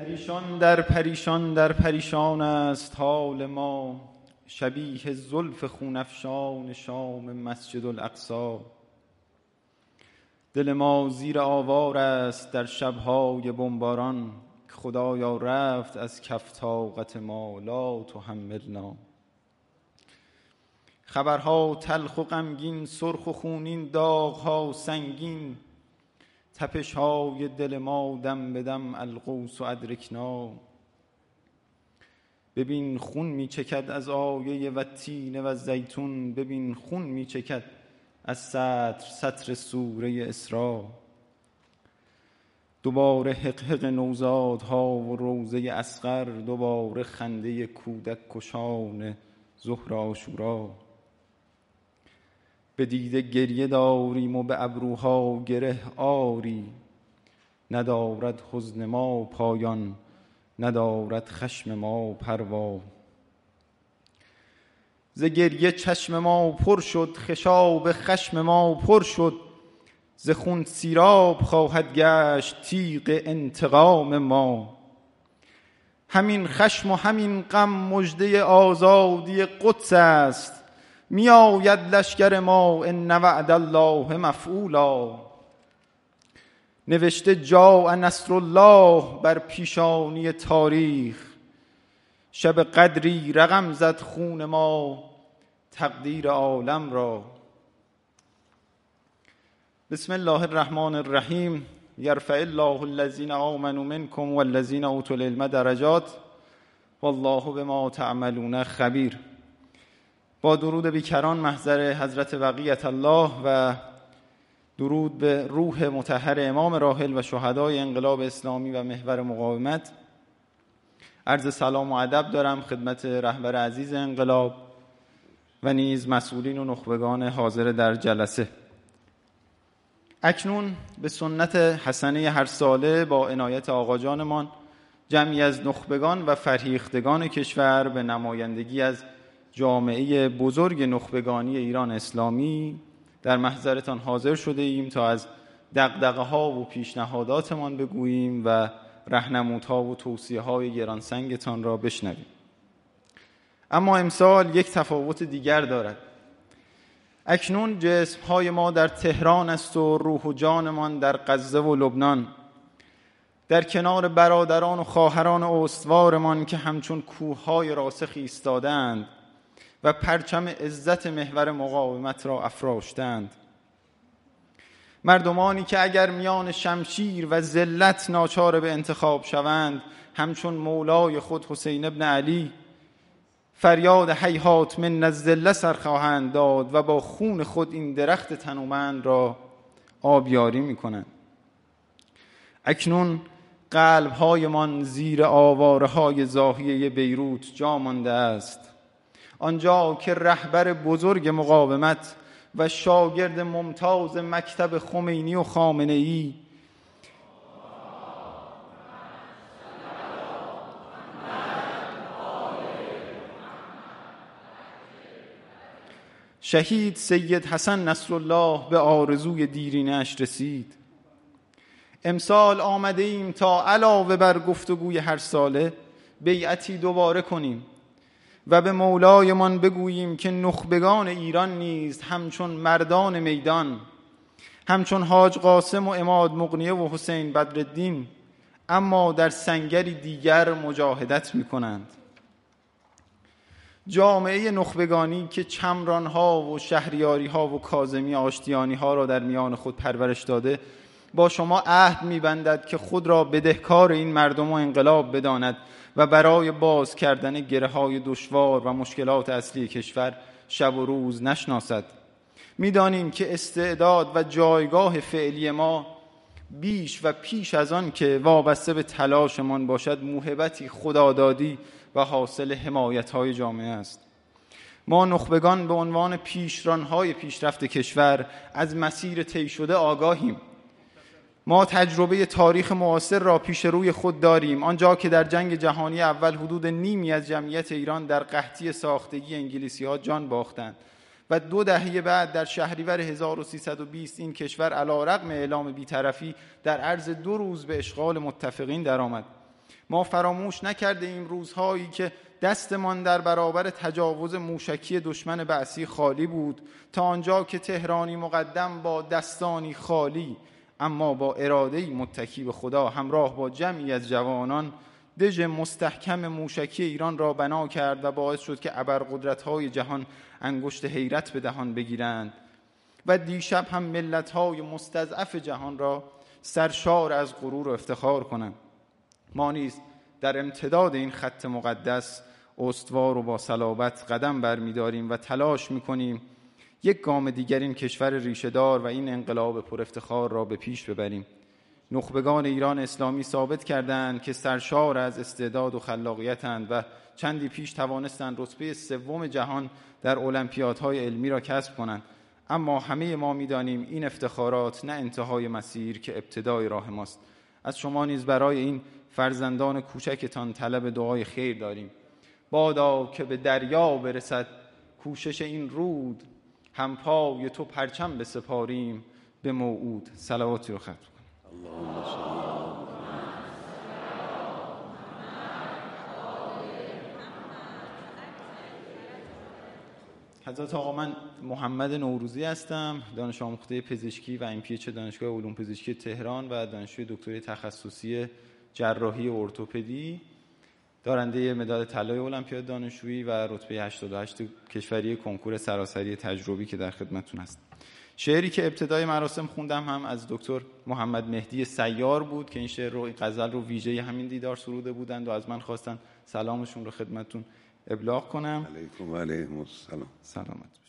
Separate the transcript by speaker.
Speaker 1: پریشان در پریشان است حال ما، شبیه زلف خون افشان شام مسجد الاقصی. دل ما زیر آوار است در شب‌های بمباران، خدایا رفت از کف طاقت ما، لا تحملنا. خبرها تلخ و غمگین، سرخ و خونین، داغ‌ها سنگین، تپش‌های دل ما دم به دم الغوث و ادرکنا. ببین خون می‌چکد از آیه و تین و زیتون، ببین خون می‌چکد از سطر سوره اسراء. دوباره حقحق نوزادها و روضه اصغر، دوباره خنده کودک کشان ظهر عاشورا. به دیده گریه داریم و به ابروها گره آری، ندارد حزن ما پایان، ندارد خشم ما پروا. ز گریه چشم ما پر شد، خشاب خشم ما پر شد، ز خون سیراب خواهد گشت تیغ انتقام ما. همین خشم و همین غم مژده آزادی قدس است، می آید لشکر ما ان وعد الله مفعولا. نوشته جاء نصر الله بر پیشانی تاریخ، شب قدری رقم زد خون ما تقدیر عالم را. بسم الله الرحمن الرحیم. یرفع الله الذین آمنوا منکم والذین اوتوا العلم درجات والله بما تعملون خبیر. با درود بیکران محضر حضرت بقیت الله و درود به روح مطهر امام راحل و شهدای انقلاب اسلامی و محور مقاومت، عرض سلام و ادب دارم خدمت رهبر عزیز انقلاب و نیز مسئولین و نخبگان حاضر در جلسه. اکنون به سنت حسنه هر ساله با عنایت آقا جانمان، جمعی از نخبگان و فرهیختگان کشور به نمایندگی از جامعه بزرگ نخبگانی ایران اسلامی در محضرتان حاضر شده ایم تا از دغدغه‌ها و پیشنهاداتمان بگوییم و راهنمودها و توصیه‌های گرانسنگتان را بشنویم. اما امسال یک تفاوت دیگر دارد. اکنون جسم‌های ما در تهران است و روح و جانمان در غزه و لبنان، در کنار برادران و خواهران استوارمان که همچون کوه‌های راسخ ایستادند و پرچم عزت محور مقاومت را افراشتند. مردمانی که اگر میان شمشیر و ذلت ناچار به انتخاب شوند، همچون مولای خود حسین ابن علی فریاد هیهات من الذله سر خواهند داد و با خون خود این درخت تنومند را آبیاری می‌کنند. اکنون قلب‌هایمان زیر آواره‌های زاهیه بیروت جا مانده است، آنجا که رهبر بزرگ مقاومت و شاگرد ممتاز مکتب خمینی و خامنه‌ای شهید سید حسن نصرالله به آرزوی دیرینه‌اش رسید. امسال آمده ایم تا علاوه بر گفتگوی هر ساله بیعتی دوباره کنیم و به مولایمان بگوییم که نخبگان ایران نیز همچون مردان میدان، همچون حاج قاسم و عماد مغنیه و حسین بدرالدین، اما در سنگری دیگر مجاهدت می‌کنند. جامعه نخبگانی که چمران‌ها و شهریاری‌ها و کاظمی آشتیانی‌ها را در میان خود پرورش داده، با شما عهد می‌بندد که خود را بدهکار این مردم و انقلاب بداند و برای باز کردن گره‌های دشوار و مشکلات اصلی کشور شب و روز نشناسد. می‌دانیم که استعداد و جایگاه فعلی ما بیش و پیش از آن که وابسته به تلاشمان باشد، موهبتی خدادادی و حاصل حمایت‌های جامعه است. ما نخبگان به عنوان پیشران‌های پیشرفت کشور از مسیر طی شده آگاهیم. ما تجربه تاریخ معاصر را پیش روی خود داریم، آنجا که در جنگ جهانی اول حدود نیمی از جمعیت ایران در قحطی ساختگی انگلیسی‌ها جان باختند و 2 دهه بعد در شهریور 1320 این کشور علی‌رغم اعلام بی‌طرفی در عرض 2 روز به اشغال متفقین درآمد. ما فراموش نکرده ایم روزهایی که دستمان در برابر تجاوز موشکی دشمن بعثی خالی بود، تا آنجا که تهرانی مقدم با دستانی خالی اما با اراده‌ای متکی به خدا همراه با جمعی از جوانان دژ مستحکم موشکی ایران را بنا کرد و باعث شد که ابرقدرت‌های جهان انگشت حیرت به دهان بگیرند و دیشب هم ملت‌های مستضعف جهان را سرشار از غرور و افتخار کنند. ما نیز در امتداد این خط مقدس استوار و با صلابت قدم برمی‌داریم و تلاش می‌کنیم یک گام دیگر این کشور ریشه‌دار و این انقلاب پر افتخار را به پیش ببریم. نخبگان ایران اسلامی ثابت کردند که سرشار از استعداد و خلاقیت‌اند و چندی پیش توانستند رتبه 3 جهان در المپیادهای علمی را کسب کنند. اما همه ما می‌دانیم این افتخارات نه انتهای مسیر که ابتدای راه ماست. از شما نیز برای این فرزندان کوچکتان طلب دعای خیر داریم. بادا که به دریا برسد کوشش این رود، هم پای تو پرچم بسپاریم به موعود. صلواتی رو ختم کنیم. اللهم صل حضرت آقا، من محمد نوروزی هستم، دانش آموخته پزشکی و MPH دانشگاه علوم پزشکی تهران و دانشجوی دکترای تخصصی جراحی ارتوپدی، دارنده مدال طلای المپیاد دانشجویی و رتبه 88 کشوری کنکور سراسری تجربی که در خدمتتون هست. شعری که ابتدای مراسم خوندم هم از دکتر محمد مهدی سیار بود که این شعر رو، این غزل رو ویژه همین دیدار سروده بودند و از من خواستن سلامشون رو خدمتتون ابلاغ کنم.
Speaker 2: علیکم و علیهم السلام.
Speaker 1: سلامت.